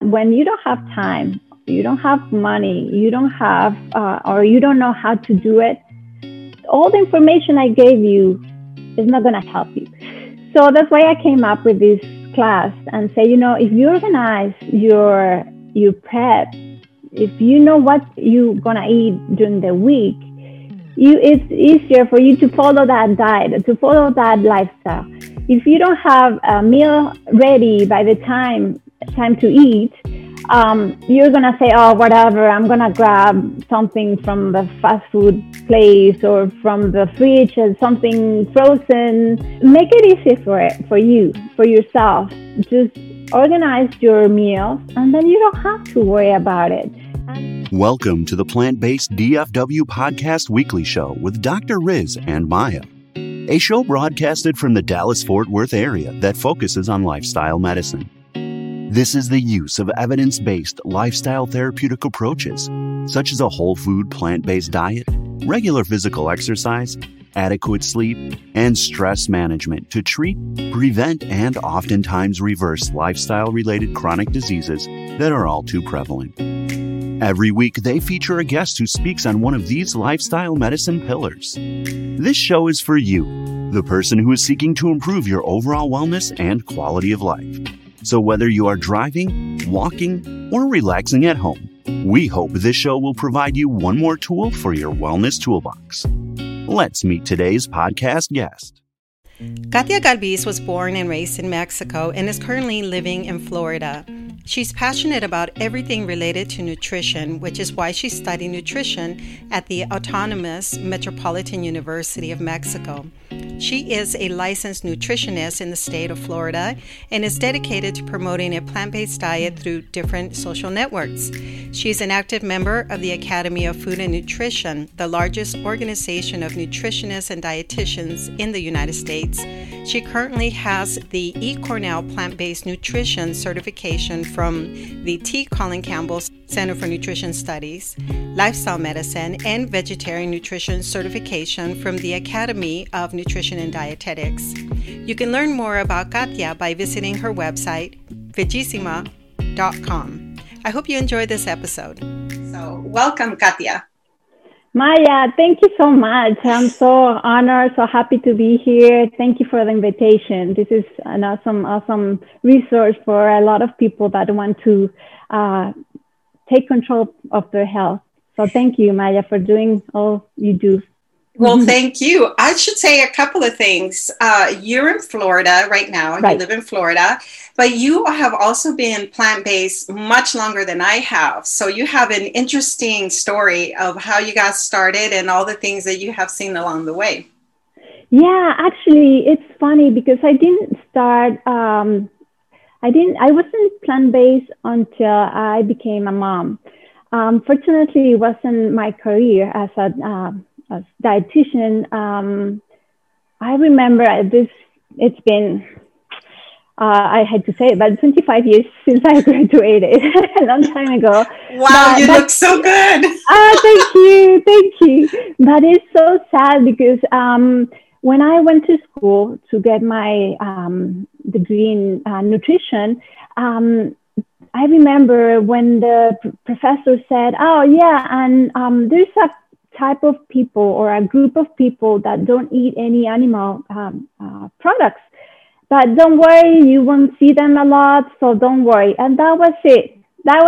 when you don't have time, you don't have money, you don't have, or you don't know how to do it, all the information I gave you is not going to help you. So that's why I came up with this class and say, if you organize your prep, if you know what you're going to eat during the week, it's easier for you to follow that diet, to follow that lifestyle. If you don't have a meal ready by the time to eat, you're going to say, oh, whatever, I'm going to grab something from the fast food place or from the fridge and something frozen. Make it easy for you, for yourself. Just organize your meals and then you don't have to worry about it. Welcome to the Plant-Based DFW Podcast Weekly Show with Dr. Riz and Maya, a show broadcasted from the Dallas-Fort Worth area that focuses on lifestyle medicine. This is the use of evidence-based lifestyle therapeutic approaches, such as a whole food plant-based diet, regular physical exercise, adequate sleep, and stress management to treat, prevent, and oftentimes reverse lifestyle-related chronic diseases that are all too prevalent. Every week, they feature a guest who speaks on one of these lifestyle medicine pillars. This show is for you, the person who is seeking to improve your overall wellness and quality of life. So whether you are driving, walking, or relaxing at home, we hope this show will provide you one more tool for your wellness toolbox. Let's meet today's podcast guest. Katia Galvis was born and raised in Mexico and is currently living in Florida. She's passionate about everything related to nutrition, which is why she studied nutrition at the Autonomous Metropolitan University of Mexico. She is a licensed nutritionist in the state of Florida and is dedicated to promoting a plant-based diet through different social networks. She's an active member of the Academy of Food and Nutrition, the largest organization of nutritionists and dietitians in the United States. She currently has the E. Cornell Plant-Based Nutrition certification from the T. Colin Campbell Center for Nutrition Studies, Lifestyle Medicine, and Vegetarian Nutrition certification from the Academy of Nutrition and Dietetics. You can learn more about Katia by visiting her website, vegissima.com. I hope you enjoyed this episode. So, welcome, Katia. Maya, thank you so much. I'm so honored, so happy to be here. Thank you for the invitation. This is an awesome resource for a lot of people that want to take control of their health. So thank you, Maya, for doing all you do. Well, thank you. I should say a couple of things. You're in Florida right now. Right. You live in Florida, but you have also been plant-based much longer than I have. So you have an interesting story of how you got started and all the things that you have seen along the way. Yeah, actually, it's funny because I didn't start, I wasn't plant-based until I became a mom. Fortunately, it wasn't my career as a dietitian. I remember it's been, I had to say it, but 25 years since I graduated, a long time ago. Wow, you look so good. Thank you. But it's so sad because when I went to school to get my degree in nutrition, I remember when the professor said, oh yeah, and there's a type of people or a group of people that don't eat any animal products. But don't worry, you won't see them a lot, so don't worry. And that was it.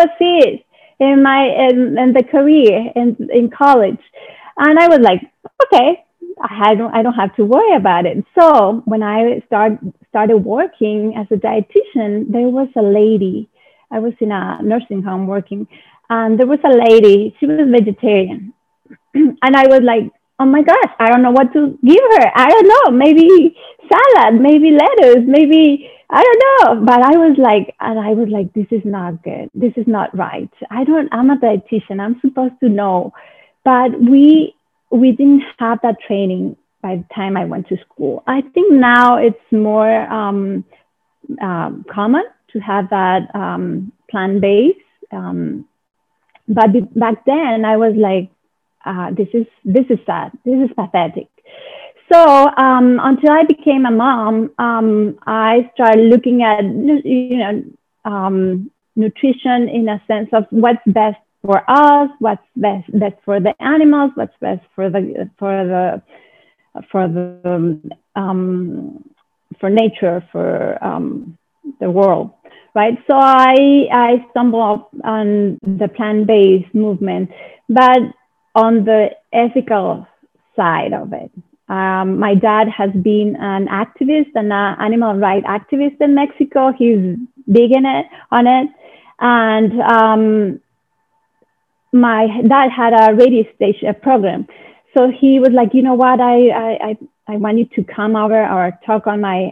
In the career in college. And I was like, okay, I don't have to worry about it. So when I started working as a dietitian, there was a lady. I was in a nursing home working, and there was a lady. She was vegetarian. And I was like, oh my gosh, I don't know what to give her. I don't know, maybe salad, maybe lettuce, maybe, I don't know. But I was like, this is not good. This is not right. I'm a dietitian. I'm supposed to know. But we didn't have that training by the time I went to school. I think now it's more common to have that plant-based. But back then I was like, this is sad. This is pathetic. So until I became a mom, I started looking at nutrition in a sense of what's best for us, what's best for the animals, what's best for nature, for the world, right? So I stumbled on the plant-based movement, but on the ethical side of it. My dad has been an activist, an animal rights activist in Mexico. He's big on it. And my dad had a radio station program. So he was like, you know what, I want you to come over or talk on my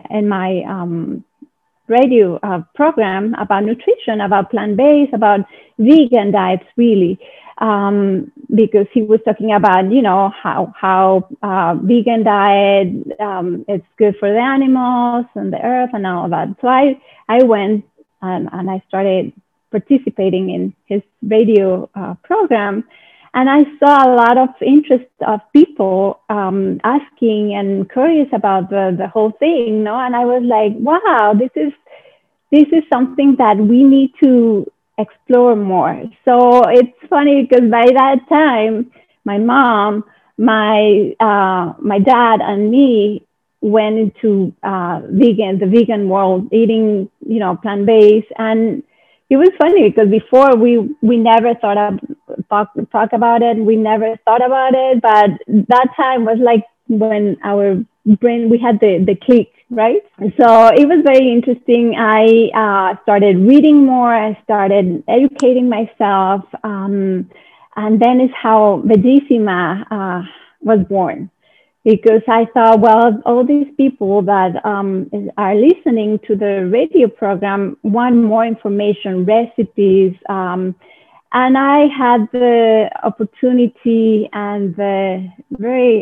radio program about nutrition, about plant-based, about vegan diets, really. Because he was talking about, you know, how vegan diet, it's good for the animals and the earth and all of that. So I went and I started participating in his radio program. And I saw a lot of interest of people asking and curious about the whole thing, you know? And I was like, wow, this is something that we need to explore more. So it's funny because by that time, my mom, my dad, and me went into the vegan world, eating, you know, plant-based. And it was funny because before we never thought of talk about it. We never thought about it, but that time was like when our brain, we had the click, right? And so it was very interesting. I started reading more. I started educating myself. And then is how Bellissima was born. Because I thought, well, all these people that are listening to the radio program want more information, recipes. And I had the opportunity and the very,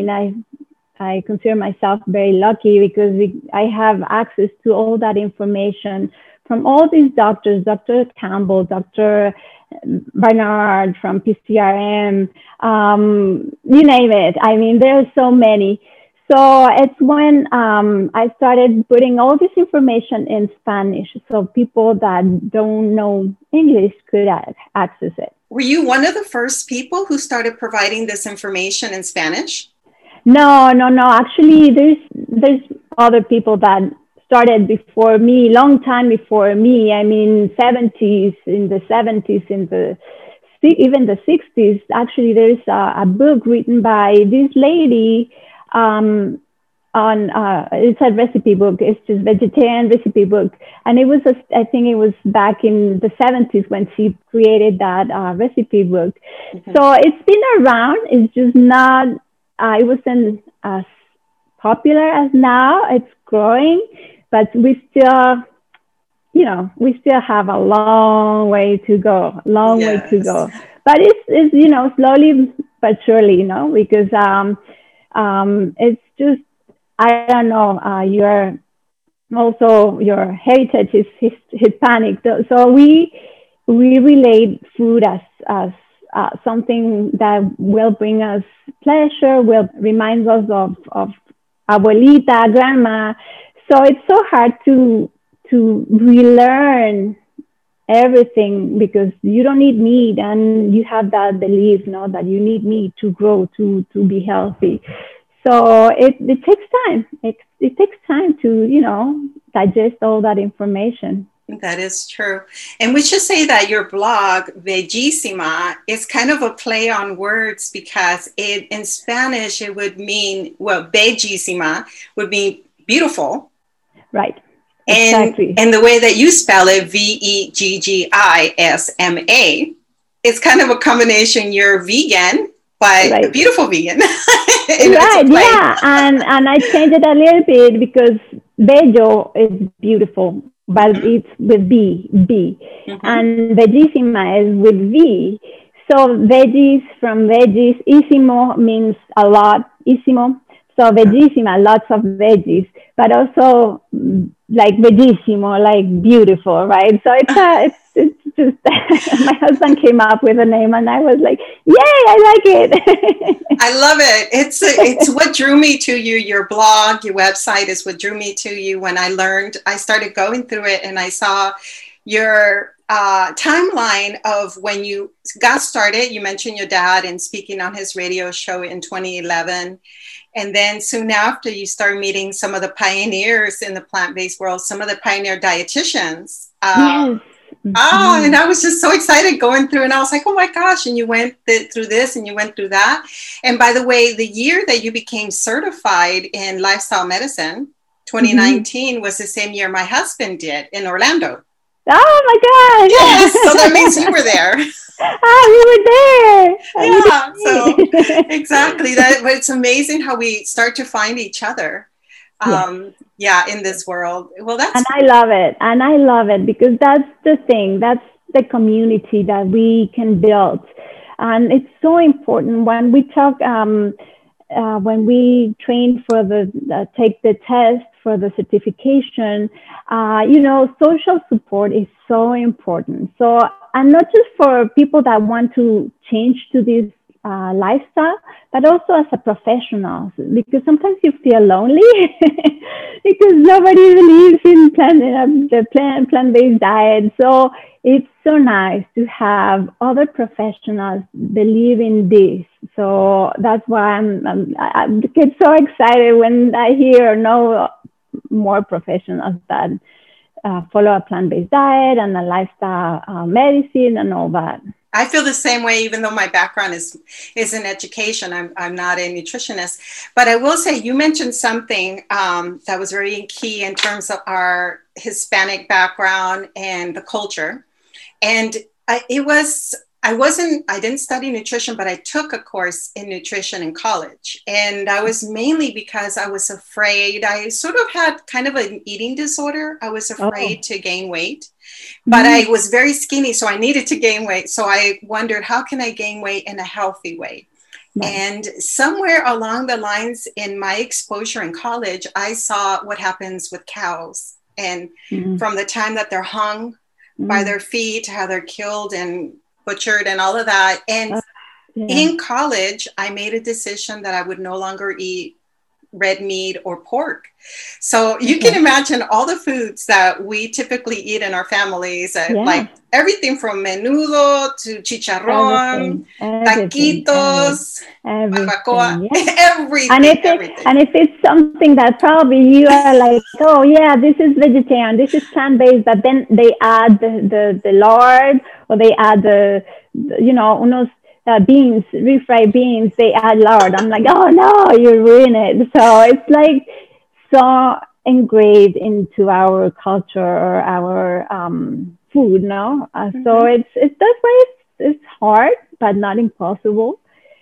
I consider myself very lucky because I have access to all that information from all these doctors, Dr. Campbell, Dr. Barnard from PCRM, you name it. I mean, there are so many. So it's when I started putting all this information in Spanish so people that don't know English could access it. Were you one of the first people who started providing this information in Spanish? No. Actually, there's other people that started before me, long time before me. I mean, in the 70s, even the 60s. Actually, there's a book written by this lady it's a recipe book. It's just vegetarian recipe book. And it was, I think it was back in the 70s when she created that recipe book. Mm-hmm. So it's been around. It's just not, it wasn't as popular as now. It's growing. But we still have a long way to go, way to go. But it's slowly but surely, because it's just, I don't know, your heritage is Hispanic. So we relate food as something that will bring us pleasure, will remind us of abuelita, grandma. So it's so hard to relearn everything because you don't need meat, and you have that belief, that you need meat to grow, to be healthy. So it takes time. It takes time to, digest all that information. That is true. And we should say that your blog, Bellissima, is kind of a play on words because in Spanish, it would mean, Bellissima would mean beautiful. Right. Exactly. And the way that you spell it, Veggisma, it's kind of a combination. You're vegan, but right. A beautiful vegan. Right, yeah. And I changed it a little bit because bello is beautiful, but mm-hmm. It's with B. Mm-hmm. And Bellissima is with V. So veggies from veggies, isimo means a lot, isimo. So Bellissima, lots of veggies, but also like bellissimo, like beautiful, right? So it's just, my husband came up with a name and I was like, yay, I like it. I love it. It's what drew me to you. Your blog, your website is what drew me to you when I started going through it and I saw your timeline of when you got started. You mentioned your dad and speaking on his radio show in 2011. And then soon after, you start meeting some of the pioneers in the plant-based world, some of the pioneer dietitians. Yes. And I was just so excited going through, and I was like, oh my gosh. And you went through this and you went through that. And by the way, the year that you became certified in lifestyle medicine, 2019, was the same year my husband did in Orlando. Oh my God. Yes. So that means you were there. We were there. Yeah. So exactly that. But it's amazing how we start to find each other. In this world. Well, and I love it because that's the thing. That's the community that we can build, and it's so important when we talk. When we train for take the test for the certification, social support is so important. So, and not just for people that want to change to this lifestyle, but also as a professional, because sometimes you feel lonely because nobody believes in plant-based diet. So it's so nice to have other professionals believe in this. So that's why I get so excited when I hear or know more professionals that follow a plant-based diet and a lifestyle medicine and all that. I feel the same way, even though my background is in education. I'm not a nutritionist, but I will say you mentioned something that was very key in terms of our Hispanic background and the culture. And I didn't study nutrition, but I took a course in nutrition in college. And I was mainly because I was afraid. I sort of had kind of an eating disorder. I was afraid to gain weight. But I was very skinny, so I needed to gain weight. So I wondered, how can I gain weight in a healthy way? Nice. And somewhere along the lines in my exposure in college, I saw what happens with cows. And from the time that they're hung by their feet, how they're killed and butchered and all of that. And in college, I made a decision that I would no longer eat red meat or pork. So you can imagine all the foods that we typically eat in our families, like everything from menudo to chicharrón, taquitos, barbacoa, everything. And if it's something that probably you are like, oh yeah, this is vegetarian, this is plant-based, but then they add the lard, or they add the unos beans, refried beans, they add lard. I'm like, oh no, you ruin it. So it's like so engraved into our culture or our food, no? So it's that's why it's hard, but not impossible.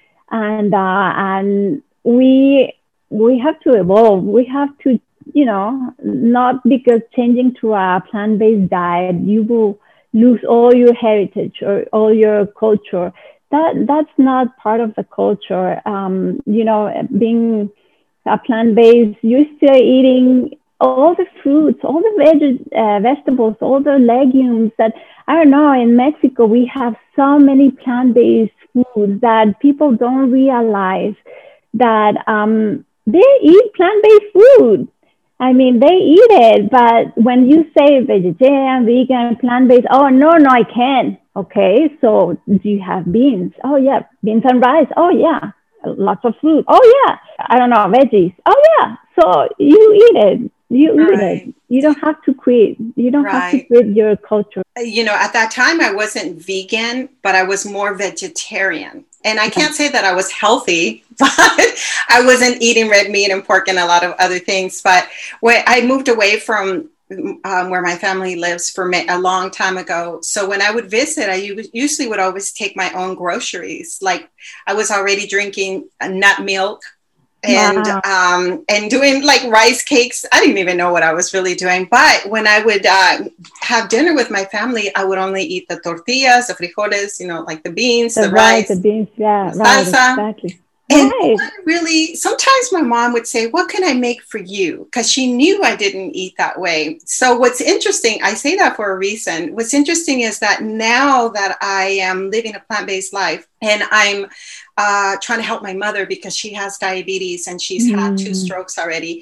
And we have to evolve. We have to, not because changing to a plant-based diet, you will lose all your heritage or all your culture. That's not part of the culture. Being a plant-based, you're still eating all the fruits, all the vegetables, all the legumes that, I don't know, in Mexico, we have so many plant-based foods that people don't realize that they eat plant-based food. I mean, they eat it, but when you say vegetarian, vegan, plant-based, oh, no, I can't. Okay, so do you have beans? Oh, yeah, beans and rice. Oh, yeah, lots of fruit. Oh, yeah, I don't know, veggies. Oh, yeah, so you eat it. You eat it. You don't have to quit. You don't have to quit your culture. At that time, I wasn't vegan, but I was more vegetarian. And I can't say that I was healthy, but I wasn't eating red meat and pork and a lot of other things. But when I moved away from where my family lives for a long time ago. So when I would visit, I usually would always take my own groceries. Like I was already drinking nut milk and doing like rice cakes. I didn't even know what I was really doing. But when I would have dinner with my family, I would only eat the tortillas, the frijoles, like the beans, the rice, the beans, the salsa. Exactly. And really, sometimes my mom would say, what can I make for you? Because she knew I didn't eat that way. So what's interesting, I say that for a reason. What's interesting is that now that I am living a plant-based life and I'm trying to help my mother because she has diabetes and she's had 2 strokes already.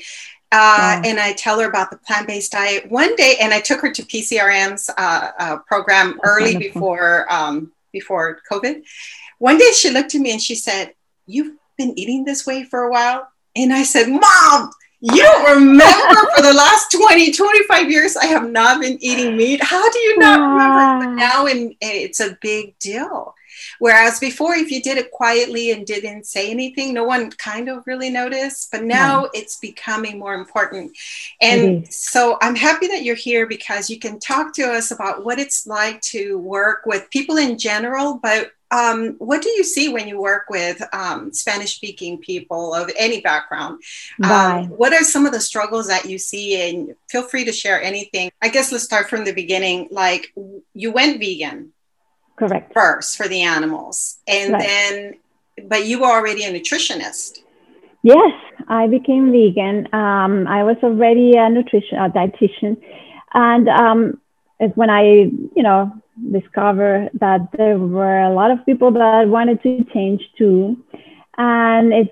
And I tell her about the plant-based diet one day, and I took her to PCRM's program early before COVID. One day she looked at me and she said, "You've been eating this way for a while?" And I said, "Mom, you don't remember for the last 25 years, I have not been eating meat. How do you not remember?" But now it's a big deal. Whereas before, if you did it quietly and didn't say anything, no one kind of really noticed. But now it's becoming more important. And so I'm happy that you're here because you can talk to us about what it's like to work with people in general. But what do you see when you work with Spanish-speaking people of any background? What are some of the struggles that you see? And feel free to share anything. I guess let's start from the beginning. Like, you went vegan. Correct. First for the animals. And then, but you were already a nutritionist. Yes, I became vegan. I was already a dietitian. And it's when I, discovered that there were a lot of people that wanted to change too. And it's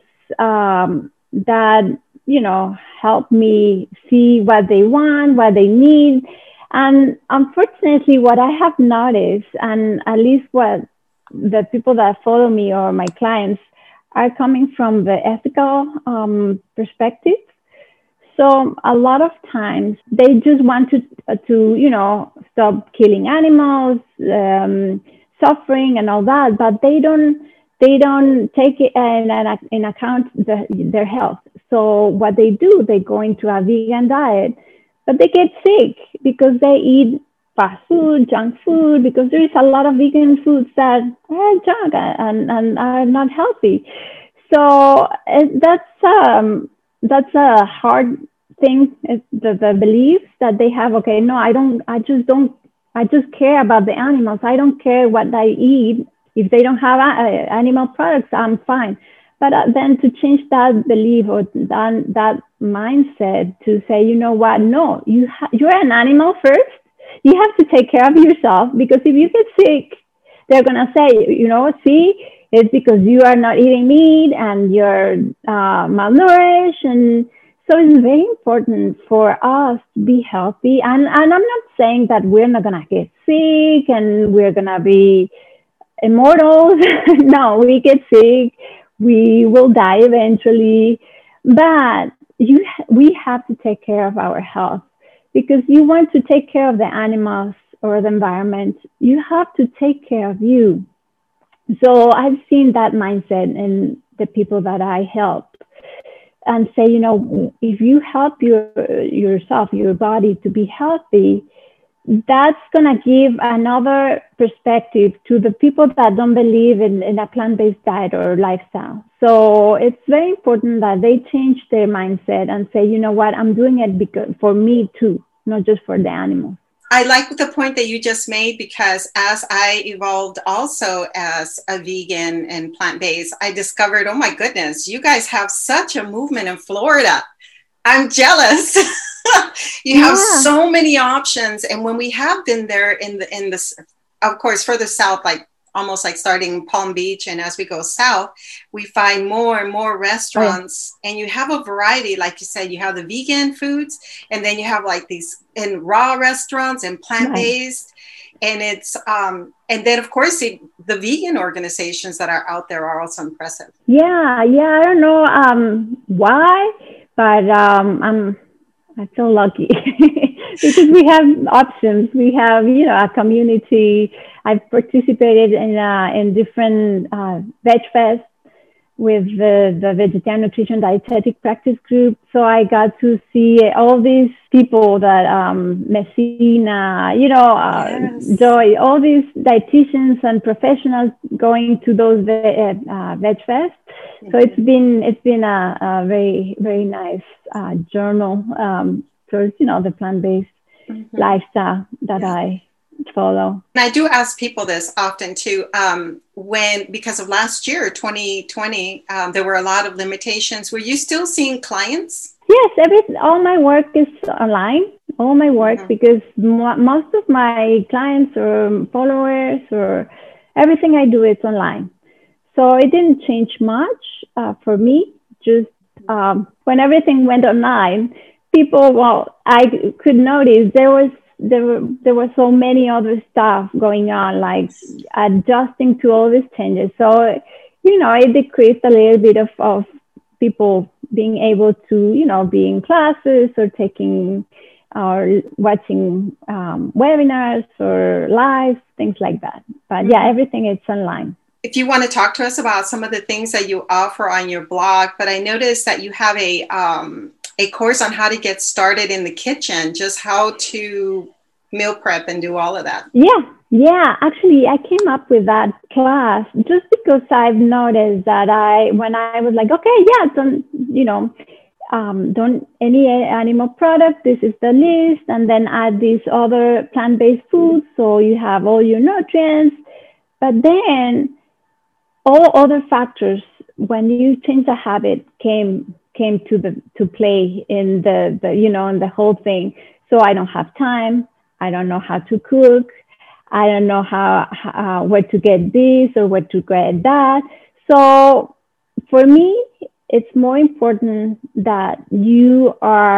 that, helped me see what they want, what they need. And unfortunately, what I have noticed, and at least what the people that follow me or my clients are coming from the ethical perspective. So a lot of times they just want to stop killing animals, suffering and all that, but they don't take it in account their health. So what they do, they go into a vegan diet, but they get sick because they eat fast food, junk food, because there is a lot of vegan foods that are junk and are not healthy. So that's a hard thing, the beliefs that they have. Okay, no, I just care about the animals. I don't care what I eat. If they don't have animal products, I'm fine. But then to change that belief or that mindset to say, you know what, no, you're an animal first. You have to take care of yourself, because if you get sick, they're going to say, see, it's because you are not eating meat and you're malnourished. And so it's very important for us to be healthy. And I'm not saying that we're not going to get sick and we're going to be immortals. No, we get sick. We will die eventually. But we have to take care of our health, because you want to take care of the animals or the environment. You have to take care of you. So I've seen that mindset in the people that I help, and say, if you help yourself, your body to be healthy, that's going to give another perspective to the people that don't believe in a plant-based diet or lifestyle. So it's very important that they change their mindset and say, you know what, I'm doing it because for me too, not just for the animals. I like the point that you just made, because as I evolved also as a vegan and plant-based, I discovered, oh my goodness, you guys have such a movement in Florida. I'm jealous. You have so many options. And when we have been there in the, of course, further south, like almost like starting Palm Beach, and as we go south, we find more and more restaurants, and you have a variety. Like you said, you have the vegan foods, and then you have like these in raw restaurants and plant-based. And it's, and then of course the vegan organizations that are out there are also impressive. Yeah. I don't know why, but I feel lucky because we have options. We have, a community. I've participated in different veg fests with the Vegetarian Nutrition Dietetic Practice Group. So I got to see all these people that Messina, Joy, all these dietitians and professionals going to those veg fests. So it's been a very, very nice journal towards, the plant-based lifestyle that I follow. And I do ask people this often too, because of last year, 2020, there were a lot of limitations. Were you still seeing clients? Yes, all my work is online. All my work, because most of my clients or followers or everything I do is online. So it didn't change much for me. Just when everything went online, people, well, I could notice there were so many other stuff going on, like adjusting to all these changes. So, it decreased a little bit of people being able to, be in classes or taking or watching webinars or live, things like that. But yeah, everything is online. If you want to talk to us about some of the things that you offer on your blog, but I noticed that you have a course on how to get started in the kitchen, just how to meal prep and do all of that. Yeah. Actually, I came up with that class just because I've noticed that when I was like, okay, yeah, don't any animal product. This is the list, and then add these other plant-based foods, so you have all your nutrients. But then all other factors, when you change the habit, came to play in in the whole thing. So I don't have time. I don't know how to cook. I don't know how where to get this or where to get that. So for me, it's more important that your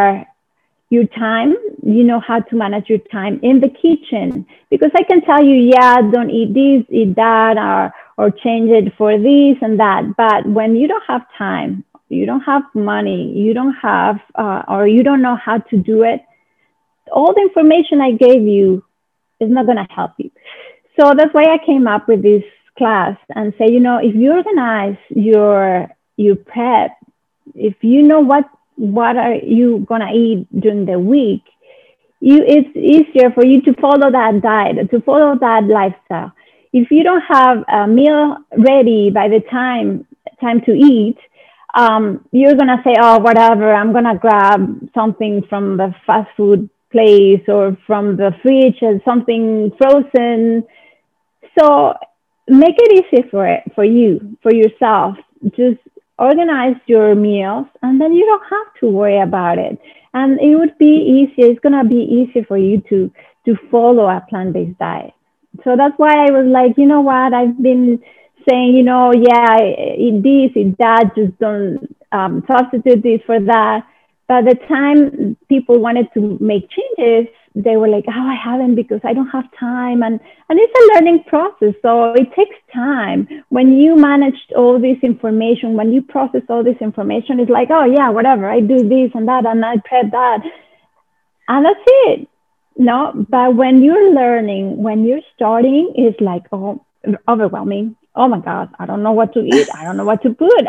time, how to manage your time in the kitchen. Because I can tell you, yeah, don't eat this, eat that, or change it for this and that. But when you don't have time, you don't have money, you don't have, or you don't know how to do it, all the information I gave you is not going to help you. So that's why I came up with this class and say, if you organize your prep, if you know what are you going to eat during the week, it's easier for you to follow that diet, to follow that lifestyle. If you don't have a meal ready by the time to eat, you're going to say, oh, whatever, I'm going to grab something from the fast food place or from the fridge and something frozen. So make it easy for you, for yourself. Just organize your meals, and then you don't have to worry about it. And it would be easier. It's going to be easier for you to follow a plant-based diet. So that's why I was like, you know what? I've been saying, yeah, eat this, eat that, just don't substitute this for that. By the time people wanted to make changes, they were like, oh, I haven't because I don't have time. And it's a learning process. So it takes time. When you manage all this information, when you process all this information, it's like, oh, yeah, whatever. I do this and that, and I prep that. And that's it. No, but when you're learning, when you're starting, it's like, oh, overwhelming. Oh, my God, I don't know what to eat. I don't know what to put.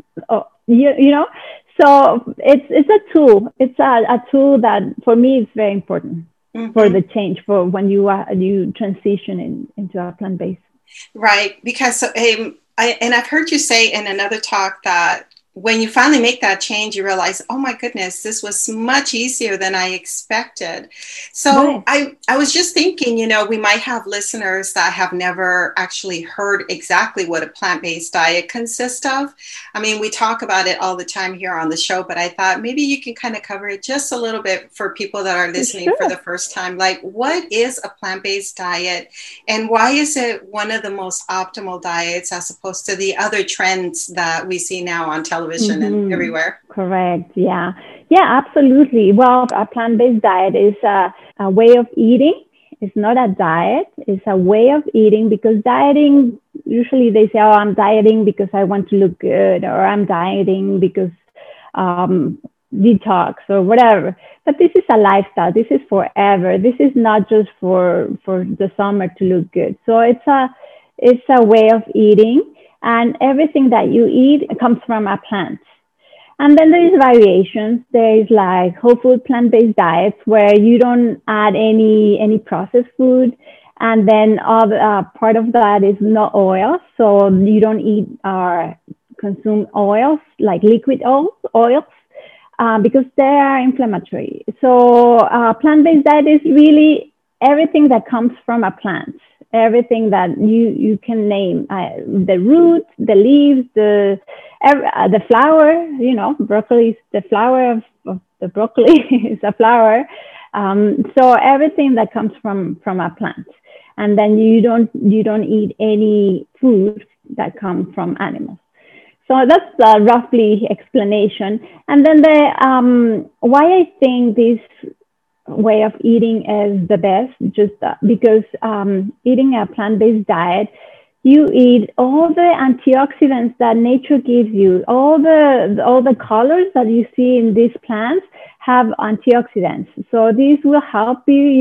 So it's a tool. It's a tool that for me is very important for the change, for when you transition into a plant-based. Right, because I've heard you say in another talk that when you finally make that change, you realize, oh my goodness, this was much easier than I expected. So right. I was just thinking, we might have listeners that have never actually heard exactly what a plant-based diet consists of. I mean, we talk about it all the time here on the show, but I thought maybe you can kind of cover it just a little bit for people that are listening for the first time. Like, what is a plant-based diet, and why is it one of the most optimal diets as opposed to the other trends that we see now on television? And everywhere. Correct. Yeah, absolutely. Well, a plant-based diet is a way of eating. It's not a diet. It's a way of eating, because dieting, usually they say, oh, I'm dieting because I want to look good, or I'm dieting because detox or whatever. But this is a lifestyle. This is forever. This is not just for the summer to look good. So it's a way of eating. And everything that you eat comes from a plant. And then there is variations. There is like whole food plant-based diets where you don't add any processed food. And then part of that is no oil. So you don't eat or consume oils, like liquid oils, because they are inflammatory. So plant-based diet is really everything that comes from a plant. Everything that you can name, the roots, the leaves, the flower, broccoli is the flower of the broccoli is a flower. So everything that comes from a plant. And then you don't eat any food that comes from animals. So that's the roughly explanation. And then why I think this way of eating is the best, just because eating a plant-based diet, you eat all the antioxidants that nature gives you. All the colors that you see in these plants have antioxidants. So these will help you,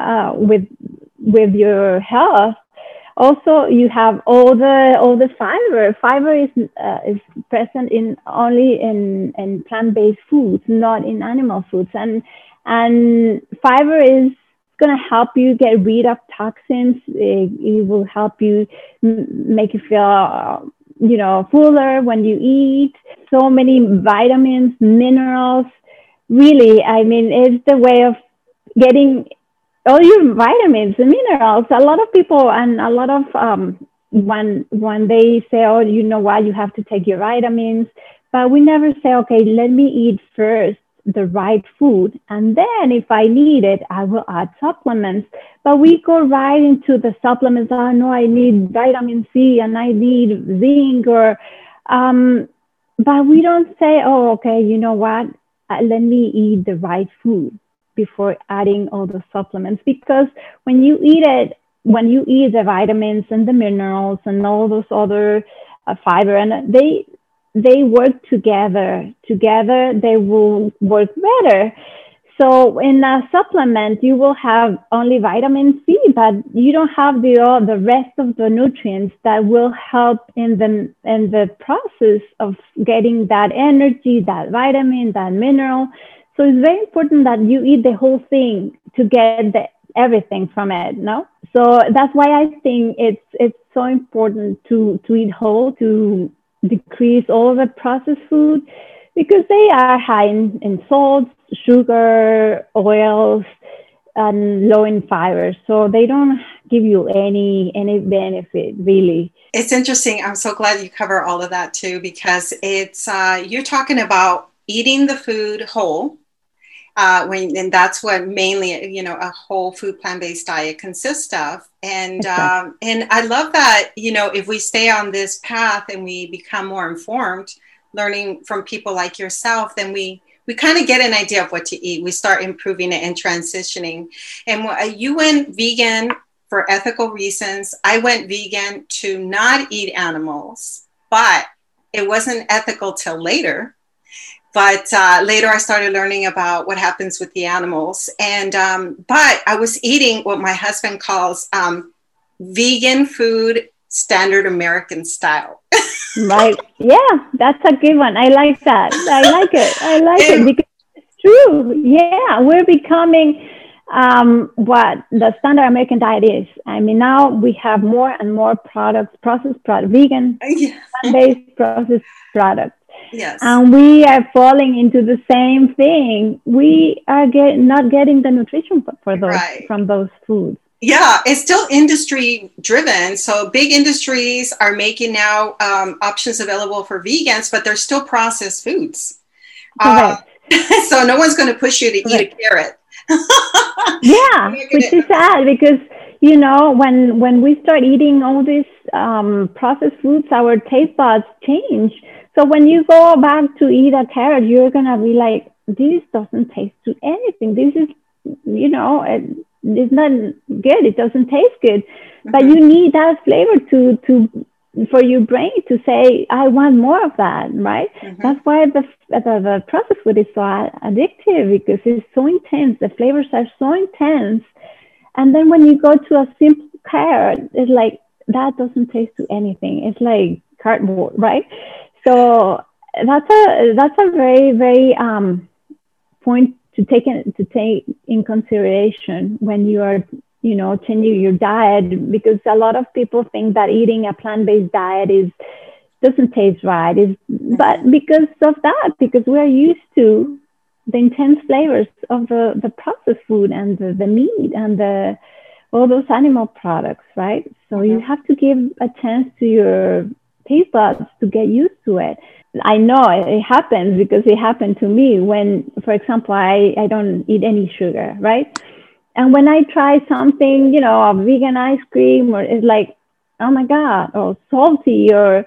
with your health. Also, you have all the fiber. Fiber is present only in plant-based foods, not in animal foods. And fiber is going to help you get rid of toxins. It will help you make you feel, fuller when you eat. So many vitamins, minerals. Really, I mean, it's the way of getting all your vitamins and minerals. A lot of people and a lot of when they say, oh, you know what, you have to take your vitamins, but we never say, okay, let me eat first the right food, and then if I need it, I will add supplements. But we go right into the supplements. Oh no, I need vitamin C and I need zinc, or but we don't say, oh, okay, you know what, let me eat the right food before adding all the supplements. Because when you eat the vitamins and the minerals and all those other fiber, and they work together. Together, they will work better. So in a supplement, you will have only vitamin C, but you don't have the rest of the nutrients that will help in the process of getting that energy, that vitamin, that mineral. So it's very important that you eat the whole thing to get everything from it, no? So that's why I think it's so important to eat whole, to decrease all the processed food, because they are high in salts, sugar, oils, and low in fiber. So they don't give you any benefit, really. It's interesting. I'm so glad you cover all of that too, because it's you're talking about eating the food whole. And that's what mainly, a whole food plant-based diet consists of. And and I love that, if we stay on this path and we become more informed, learning from people like yourself, then we kind of get an idea of what to eat. We start improving it and transitioning. And you went vegan for ethical reasons. I went vegan to not eat animals, but it wasn't ethical till later. But later I started learning about what happens with the animals. And but I was eating what my husband calls vegan food, standard American style. Right. Yeah, that's a good one. I like that. I like it because it's true. Yeah, we're becoming what the standard American diet is. I mean, now we have more and more processed products, vegan, plant-based processed products. Yes. And we are falling into the same thing. We are not getting the nutrition for those from those foods. Yeah, it's still industry driven. So big industries are making now options available for vegans, but they're still processed foods. So no one's going to push you to eat a carrot. Yeah, which is sad because, when we start eating all these processed foods, our taste buds change. So when you go back to eat a carrot, you're going to be like, this doesn't taste to anything. This is, it's not good. It doesn't taste good. Mm-hmm. But you need that flavor for your brain to say, I want more of that, right? Mm-hmm. That's why the processed food is so addictive, because it's so intense. The flavors are so intense. And then when you go to a simple carrot, it's like, that doesn't taste to anything. It's like cardboard, right? So that's a very, very point to take in consideration when you are, changing your diet, because a lot of people think that eating a plant-based diet doesn't taste right. But because of that, because we're used to the intense flavors of the processed food and the meat and all those animal products, right? So you have to give a chance to your taste buds to get used to it. I know it happens because it happened to me when, for example, I don't eat any sugar, right? And when I try something, a vegan ice cream, or it's like, oh my God, or salty, or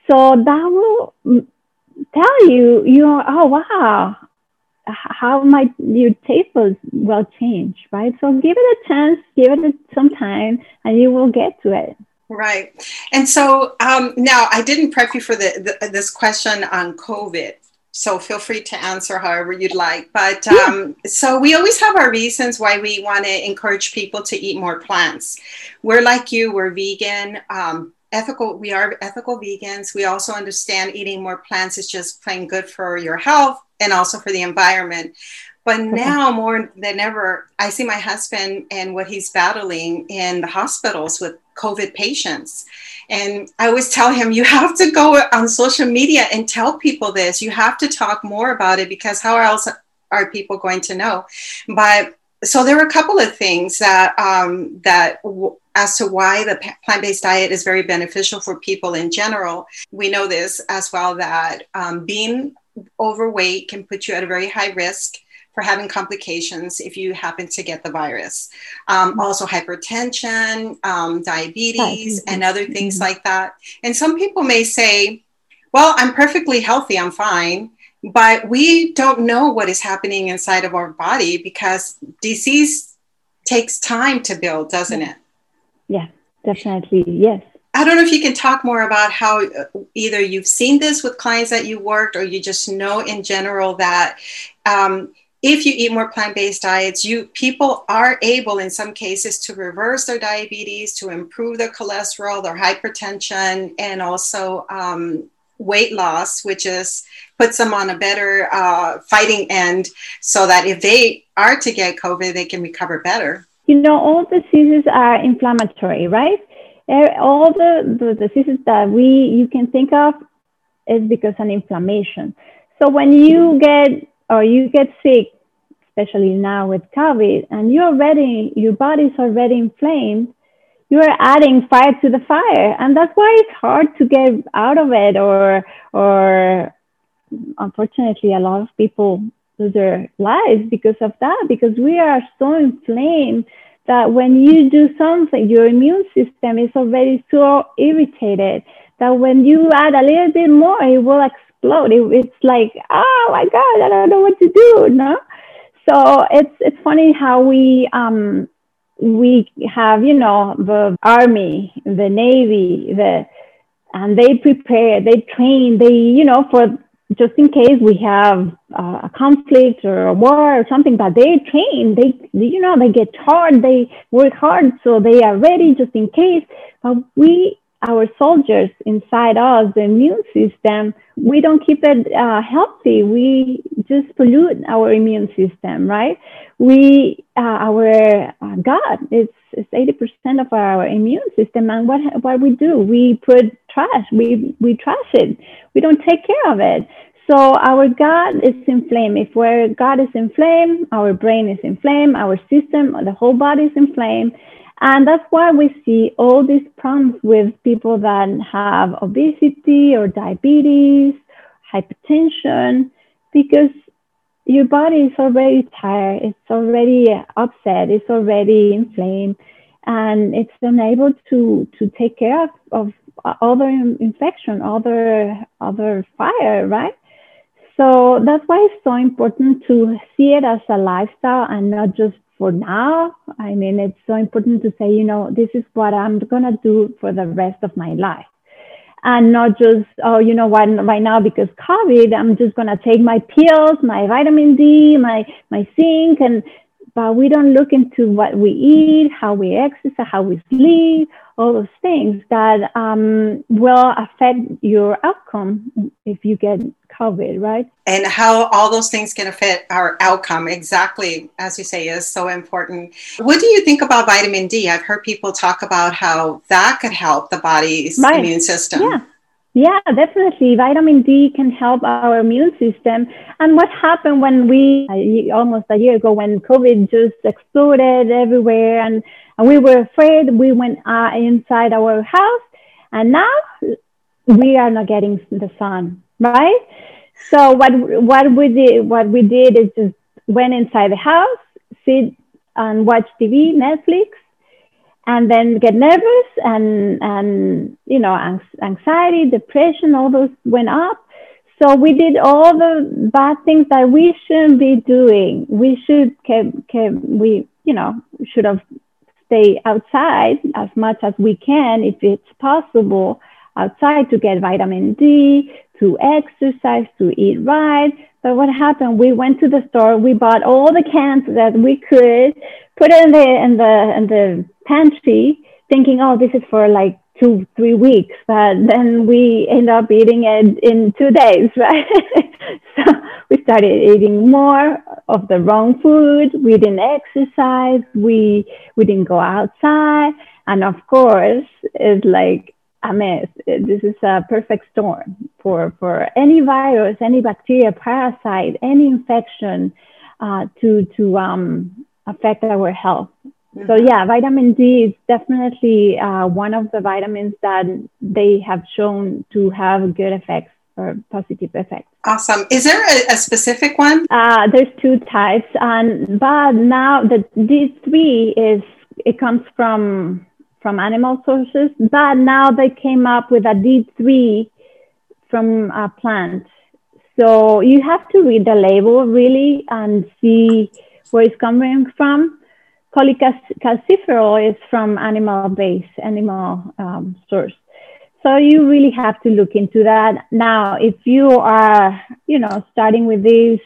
So that will tell you, oh, wow, how might your taste will change, right? So give it a chance, give it some time, and you will get to it. Right. And so now I didn't prep you for this question on COVID. So feel free to answer however you'd like. But so we always have our reasons why we want to encourage people to eat more plants. We're like you, we're vegan, ethical. We are ethical vegans. We also understand eating more plants is just plain good for your health and also for the environment. But now more than ever, I see my husband and what he's battling in the hospitals with COVID patients. And I always tell him, you have to go on social media and tell people this. You have to talk more about it, because how else are people going to know? But so there were a couple of things that as to why the plant-based diet is very beneficial for people in general. We know this as well, that being overweight can put you at a very high risk for having complications if you happen to get the virus. Also hypertension, diabetes, and other things like that. And some people may say, well, I'm perfectly healthy, I'm fine. But we don't know what is happening inside of our body, because disease takes time to build, doesn't it? Yeah, definitely. Yes. I don't know if you can talk more about how either you've seen this with clients that you worked, or you just know in general that if you eat more plant-based diets, people are able in some cases to reverse their diabetes, to improve their cholesterol, their hypertension, and also weight loss, which puts them on a better fighting end, so that if they are to get COVID, they can recover better. All diseases are inflammatory, right? All the diseases that you can think of is because of inflammation. So when you get sick, especially now with COVID, and your body's already inflamed, you are adding fire to the fire. And that's why it's hard to get out of it, or unfortunately, a lot of people lose their lives because of that, because we are so inflamed that when you do something, your immune system is already so irritated that when you add a little bit more, it will explode. It's like, oh my God, I don't know what to do, no? So it's funny how we have, the Army, the Navy, and they prepare, they train, for just in case we have a conflict or a war or something, but they train, they get hard, they work hard, so they are ready just in case. But our soldiers inside us, the immune system, we don't keep it healthy. We just pollute our immune system, right? Our gut, it's 80% of our immune system. And what we do, we put trash, we trash it. We don't take care of it. So our gut is inflamed. If our gut is inflamed, our brain is inflamed, our system, the whole body is inflamed. And that's why we see all these problems with people that have obesity or diabetes, hypertension, because your body is already tired, it's already upset, it's already inflamed, and it's unable to take care of other infection, other fire, right? So that's why it's so important to see it as a lifestyle and not just for now. I mean, it's so important to say, this is what I'm going to do for the rest of my life. And not just, right now, because COVID, I'm just going to take my pills, my vitamin D, my zinc, but we don't look into what we eat, how we exercise, how we sleep, all those things that will affect your outcome if you get COVID, right? And how all those things can affect our outcome, exactly, as you say, is so important. What do you think about vitamin D? I've heard people talk about how that could help the body's immune system. Yeah, definitely. Vitamin D can help our immune system. And what happened when almost a year ago, when COVID just exploded everywhere and we were afraid, we went inside our house, and now we are not getting the sun, right? So what we did is just went inside the house, sit and watch TV, Netflix, and then get nervous and anxiety, depression, all those went up. So we did all the bad things that we shouldn't be doing. We should should have stayed outside as much as we can, if it's possible, outside, to get vitamin D, to exercise, to eat right. But what happened? We went to the store. We bought all the cans that we could, put it in the pantry, thinking, oh, this is for like 2-3 weeks. But then we end up eating it in 2 days, right? So we started eating more of the wrong food. We didn't exercise. We didn't go outside. And of course, it's like a mess. This is a perfect storm for any virus, any bacteria, parasite, any infection to affect our health. So yeah, vitamin D is definitely one of the vitamins that they have shown to have good effects or positive effects. Awesome. Is there a specific one? There's 2 types, but now the D3 comes from animal sources, but now they came up with a D3 from a plant. So you have to read the label really and see where it's coming from. Cholecalciferol is from animal source. So you really have to look into that. Now, if you are, starting with these,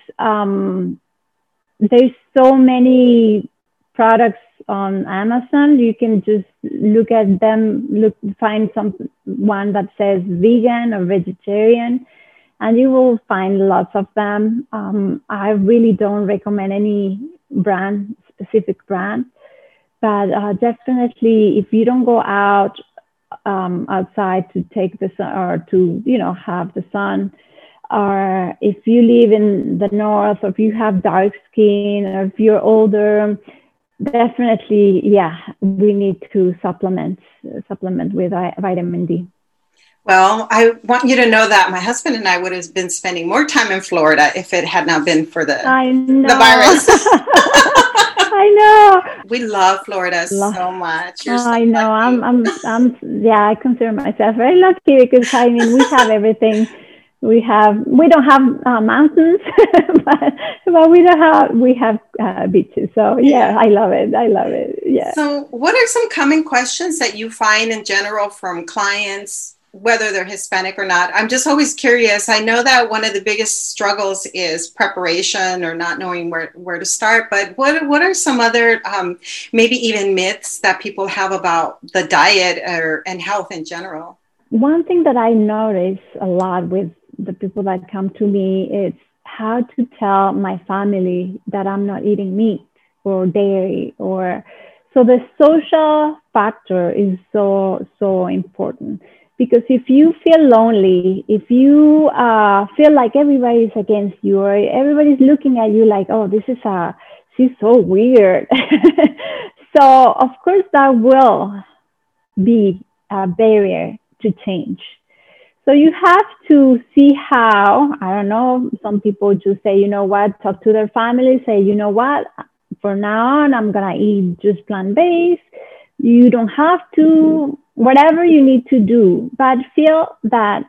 there's so many products on Amazon. You can just look at them, find one that says vegan or vegetarian, and you will find lots of them. I really don't recommend any specific brand, but definitely if you don't go out outside to take the sun or to have the sun, or if you live in the north, or if you have dark skin, or if you're older, definitely we need to supplement with vitamin D. Well, I want you to know that my husband and I would have been spending more time in Florida if it had not been for the virus. I know. We love Florida so much. You're so I know. lucky. I consider myself very lucky because we have everything. We don't have mountains, but we have beaches. So I love it. Yeah. So what are some common questions that you find in general from clients, whether they're Hispanic or not? I'm just always curious. I know that one of the biggest struggles is preparation or not knowing where to start, but what are some other maybe even myths that people have about the diet and health in general? One thing that I notice a lot with the people that come to me is how to tell my family that I'm not eating meat or dairy, so the social factor is so important. Because if you feel lonely, if you feel like everybody's against you, or everybody's looking at you like, oh, she's so weird. So of course that will be a barrier to change. So you have to see how, I don't know, some people just say, talk to their family, say, for now on, I'm going to eat just plant-based. You don't have to, whatever you need to do, but feel that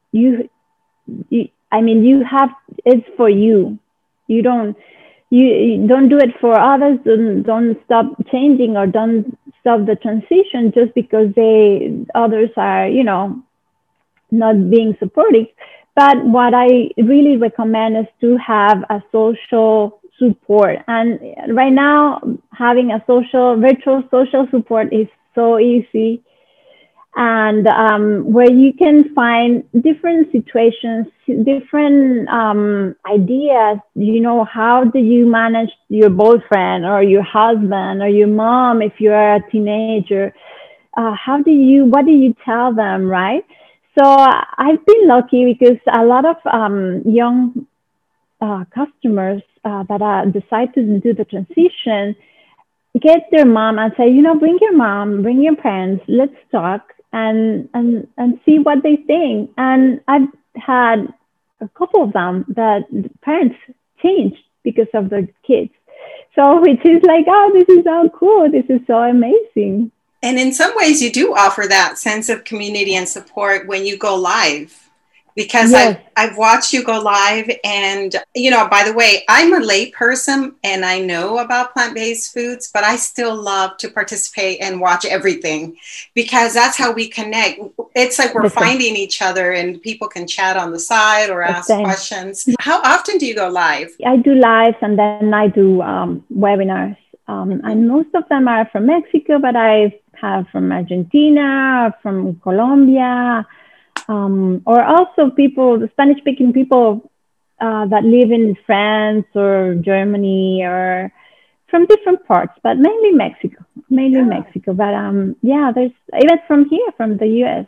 it's for you. You don't do it for others. Don't stop changing or don't stop the transition just because others are, not being supportive. But what I really recommend is to have a social support. And right now, having a virtual social support is so easy. And where you can find different situations, different ideas, how do you manage your boyfriend or your husband or your mom if you're a teenager? What do you tell them, right? So I've been lucky because a lot of young customers that decide to do the transition get their mom and say, bring your mom, bring your parents, let's talk and see what they think. And I've had a couple of them that the parents changed because of the kids. So which is like, oh, this is so cool. This is so amazing. And in some ways, you do offer that sense of community and support when you go live. Because Yes. I've watched you go live, and, by the way, I'm a lay person and I know about plant-based foods, but I still love to participate and watch everything because that's how we connect. It's like we're finding each other and people can chat on the side or ask questions. How often do you go live? I do lives and then I do webinars. And most of them are from Mexico, but I have from Argentina, from Colombia, or also the Spanish-speaking people that live in France or Germany or from different parts, but mainly Mexico. But there's even from here, from the US.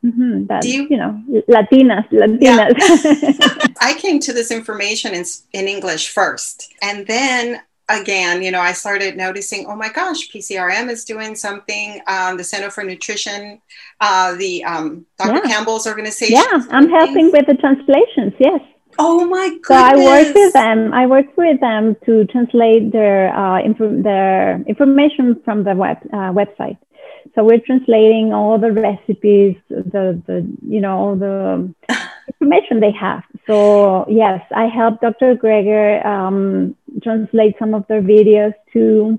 Latinas. Yeah. I came to this information in English first, and then again, I started noticing, oh my gosh, PCRM is doing something. The Center for Nutrition, Dr. Campbell's organization. Yeah, I'm helping with the translations. Yes. Oh my goodness. So I work with them to translate their information from the website. So we're translating all the recipes, all the information they have. So yes, I help Dr. Greger translate some of their videos too.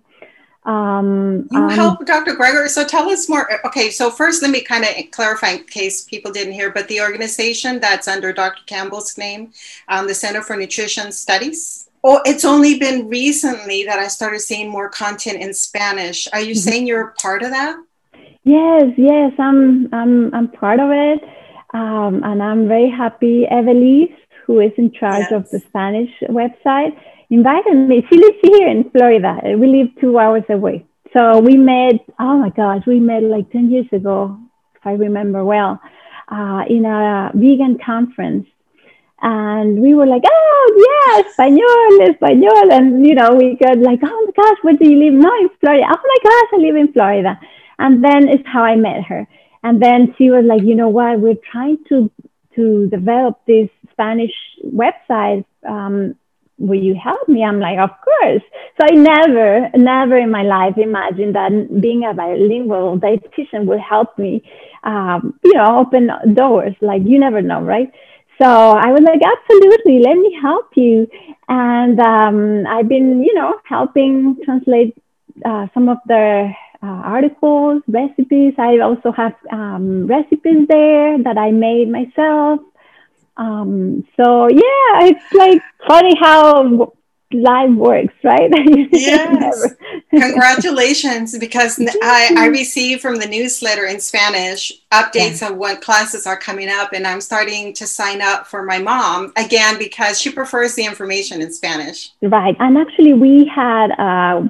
You help Dr. Greger. So tell us more. Okay, so first let me kind of clarify in case people didn't hear, but the organization that's under Dr. Campbell's name, the Center for Nutrition Studies. Oh, it's only been recently that I started seeing more content in Spanish. Are you saying you're a part of that? Yes, I'm part of it, and I'm very happy. Evelise, who is in charge of the Spanish website, invited me. She lives here in Florida. We live 2 hours away. So we met, like 10 years ago, if I remember well, in a vegan conference. And we were like, oh, yeah, Español. And, we got like, oh my gosh, where do you live? No, in Florida. Oh my gosh, I live in Florida. And then it's how I met her. And then she was like, you know what, we're trying to develop this Spanish website. Will you help me? I'm like, of course. So I never in my life imagined that being a bilingual dietitian would help me, open doors. Like, you never know, right? So I was like, absolutely, let me help you. And I've been, helping translate some of their articles, recipes. I also have recipes there that I made myself. So yeah, it's like funny how life works, right? Yes. Congratulations, because I receive from the newsletter in Spanish updates of what classes are coming up, and I'm starting to sign up for my mom again because she prefers the information in Spanish. Right. And actually we had a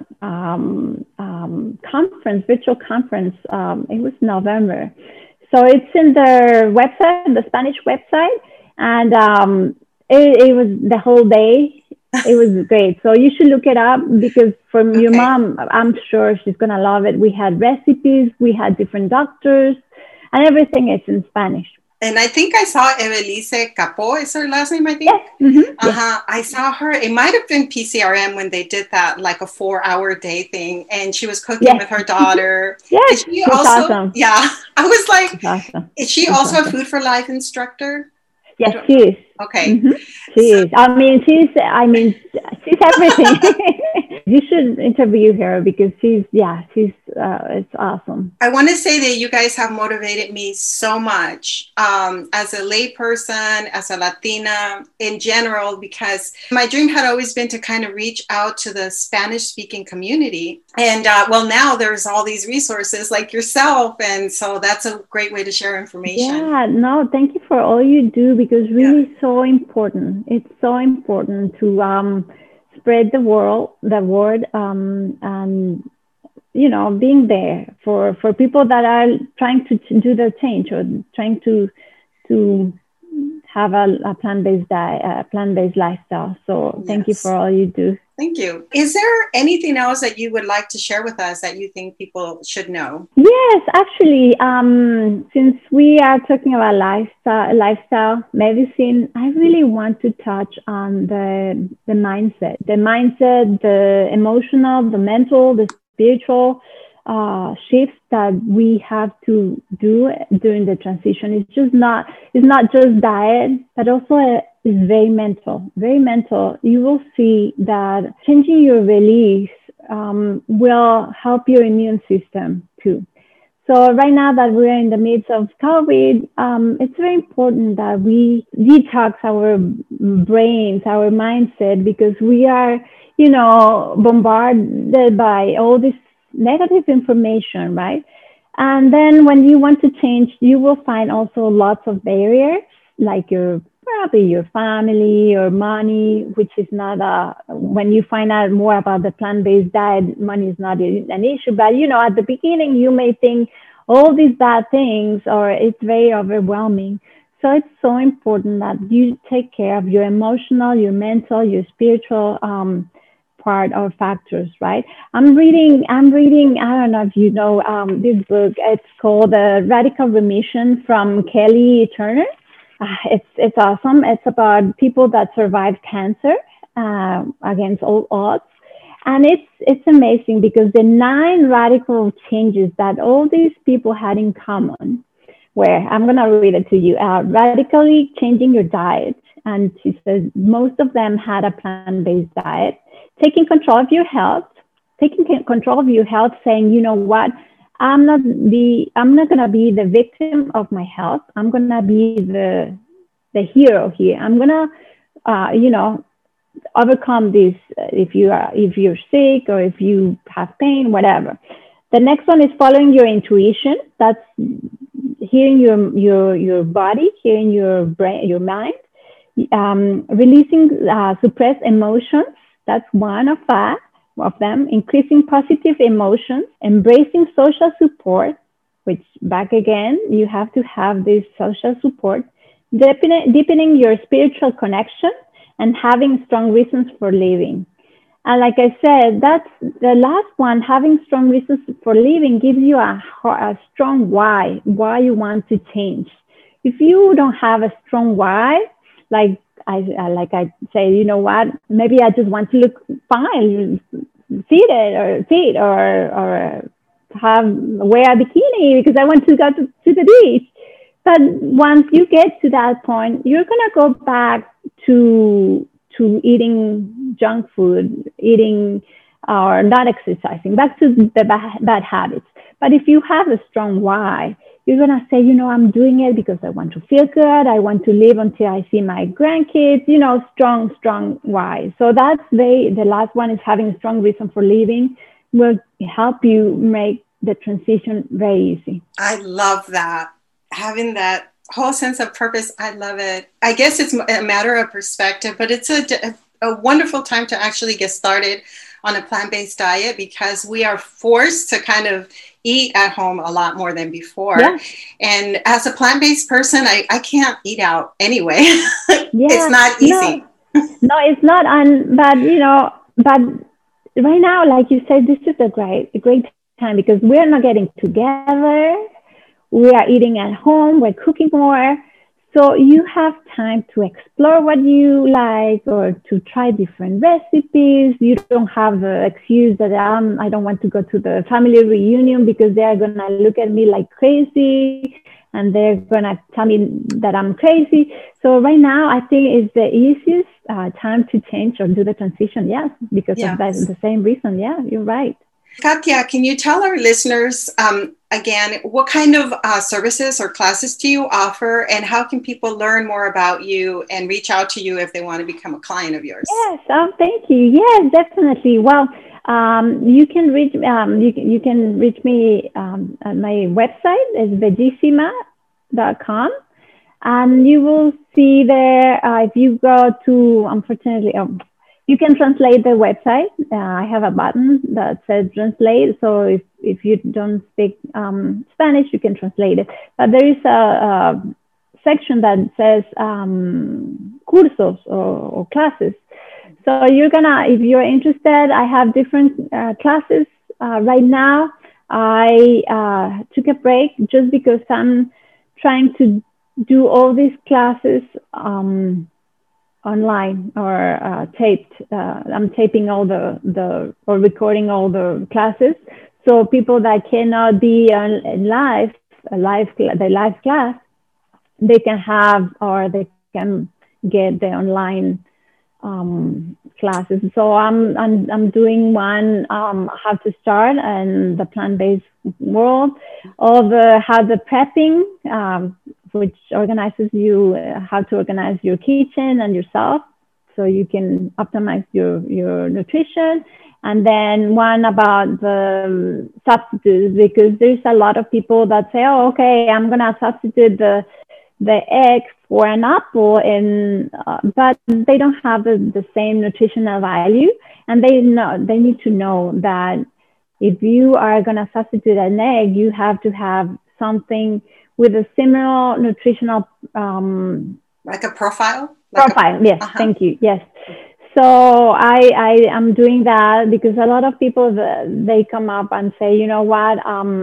virtual conference. It was November. So it's in their website, the Spanish website. And it was the whole day. It was great. So you should look it up because for your mom, I'm sure she's going to love it. We had recipes, we had different doctors, and everything is in Spanish. And I think I saw Evelise Capó, is her last name, I think? Yes. Mm-hmm. I saw her. It might have been PCRM when they did that, like a 4-hour day thing. And she was cooking with her daughter. Yes, she's awesome. Yeah. I was like, awesome. Is she also a Food for Life instructor? Yes, she is. Okay. Mm-hmm. She is. She's everything. You should interview her because it's awesome. I want to say that you guys have motivated me so much as a layperson, as a Latina in general, because my dream had always been to kind of reach out to the Spanish-speaking community. And now there's all these resources like yourself. And so that's a great way to share information. Yeah, no, thank you for all you do because really so important. It's so important to spread the word and being there for people that are trying to do the change or trying to have a plant-based diet, plant-based lifestyle. So thank you for all you do. Thank you. Is there anything else that you would like to share with us that you think people should know? Yes, actually, since we are talking about lifestyle medicine, I really want to touch on the mindset, the emotional, the mental, the spiritual shifts that we have to do during the transition. It's not just diet, but also is very mental, very mental. You will see that changing your beliefs will help your immune system too. So right now that we're in the midst of COVID, it's very important that we detox our brains, our mindset, because we are, bombarded by all this negative information, right? And then when you want to change, you will find also lots of barriers, like probably your family or money, which is not when you find out more about the plant-based diet, money is not an issue. But, at the beginning, you may think all these bad things, or it's very overwhelming. So it's so important that you take care of your emotional, your mental, your spiritual part or factors, right? I'm reading, I don't know if you know this book. It's called Radical Remission from Kelly Turner. It's awesome. It's about people that survived cancer against all odds. And it's amazing because the 9 radical changes that all these people had in common, where I'm going to read it to you, radically changing your diet. And she says most of them had a plant-based diet, taking control of your health, saying, you know what, I'm not going to be the victim of my health. I'm going to be the hero here. I'm going to, overcome this if you're sick or if you have pain, whatever. The next one is following your intuition. That's hearing your body, hearing your brain, your mind. Releasing suppressed emotions. That's one of them. Increasing positive emotions. Embracing social support, which back again, you have to have this social support. Deepening your spiritual connection, and having strong reasons for living. And like I said, that's the last one. Having strong reasons for living gives you a strong why you want to change. If you don't have a strong why, like I say, you know what, maybe I just want to look fine, fit or wear a bikini because I want to go to the beach. But once you get to that point, you're going to go back to eating junk food, or not exercising, back to the bad habits. But if you have a strong why, you're going to say, I'm doing it because I want to feel good. I want to live until I see my grandkids, strong why. So that's the last one is having a strong reason for living will help you make the transition very easy. I love that. Having that whole sense of purpose, I love it. I guess it's a matter of perspective, but it's a wonderful time to actually get started on a plant-based diet because we are forced to kind of eat at home a lot more than before. Yeah. And as a plant-based person, I can't eat out anyway. Yeah. It's not easy. No, it's not. But right now, like you said, this is a great time because we're not getting together. We are eating at home, we're cooking more. So you have time to explore what you like or to try different recipes. You don't have the excuse that I don't want to go to the family reunion because they're going to look at me like crazy and they're going to tell me that I'm crazy. So right now, I think it's the easiest time to change or do the transition. Yes, because of that, the same reason. Yeah, you're right. Katya, can you tell our listeners, again, what kind of services or classes do you offer and how can people learn more about you and reach out to you if they want to become a client of yours? Yes, thank you. Yes, definitely. Well, you can reach me at my website is vegissima.com. And you will see there, if you go to, unfortunately, you can translate the website. I have a button that says translate. So if you don't speak Spanish, you can translate it. But there is a section that says cursos or classes. So if you're interested, I have different classes. Right now, I took a break just because I'm trying to do all these classes online or taped. I'm taping all or recording all the classes. So people that cannot be on the live class, they can have, or they can get the online classes. So I'm doing one, how to start in the plant-based world, of how the prepping, which organizes you how to organize your kitchen and yourself, so you can optimize your nutrition. And then one about the substitutes, because there's a lot of people that say, oh, okay, I'm going to substitute the egg for an apple, and but they don't have the same nutritional value. And they need to know that if you are going to substitute an egg, you have to have something with a similar nutritional like a profile. Yes, thank you. Yes. So I am doing that because a lot of people, they come up and say, you know what,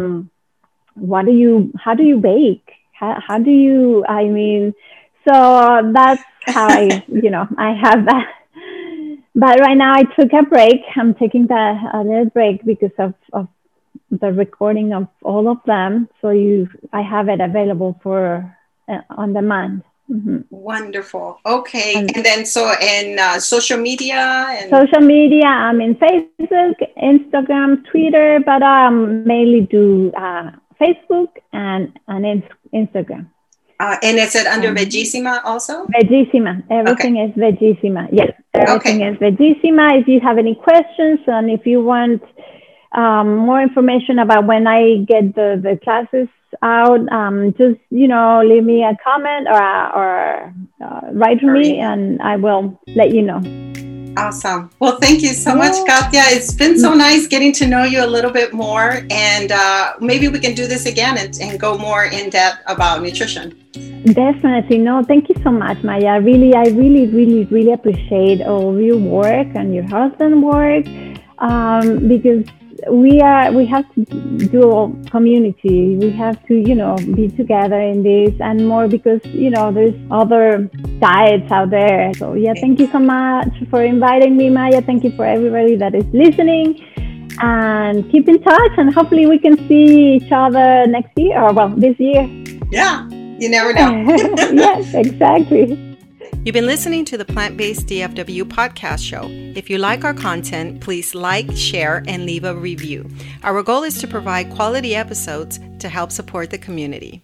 how do you bake? How do you, I mean, so that's how I have that. But right now I took a break. I'm taking a little break because of the recording of all of them. So I have it available for on demand. Mm-hmm. Wonderful. Okay. And then so in social media? Social media, I'm in Facebook, Instagram, Twitter, but I mainly do Facebook and Instagram. And is it under Vegissima also? Vegissima. Everything is Vegissima. Yes, everything is Vegissima. If you have any questions, and if you want more information about when I get the classes out, just leave me a comment or write to me, and I will let you know. Awesome. Well, thank you so much, Katia. It's been so nice getting to know you a little bit more, and maybe we can do this again and go more in depth about nutrition. Definitely. No, thank you so much, Maya. I really appreciate all of your work and your husband's work, because we have to do a community. We have to, be together in this, and more because, there's other diets out there. So thank you so much for inviting me, Maya. Thank you for everybody that is listening, and keep in touch, and hopefully we can see each other next year, or this year. Yeah, you never know. Yes, exactly. You've been listening to the Plant-Based DFW podcast show. If you like our content, please like, share, and leave a review. Our goal is to provide quality episodes to help support the community.